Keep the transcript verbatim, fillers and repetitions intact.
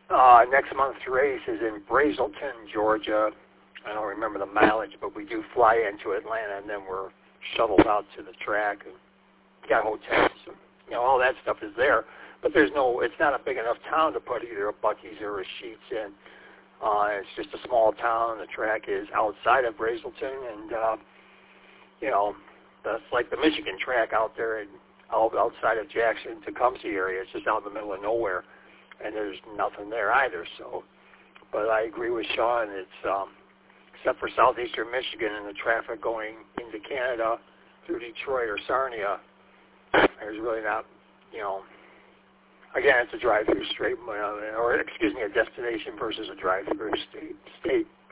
Uh, next month's race is in Brazelton, Georgia. I don't remember the mileage, but we do fly into Atlanta, and then we're shuttled out to the track and got hotels. You know, all that stuff is there, but there's no. It's not a big enough town to put either a Buc-ee's or a Sheetz in. Uh, it's just a small town. The track is outside of Brazelton, and uh, you know, that's like the Michigan track out there in out, outside of Jackson, Tecumseh area. It's just out in the middle of nowhere, and there's nothing there either. So, but I agree with Sean. It's um, except for southeastern Michigan and the traffic going into Canada through Detroit or Sarnia, there's really not, you know, again, it's a drive-through state, or excuse me, a destination versus a drive-through state. state.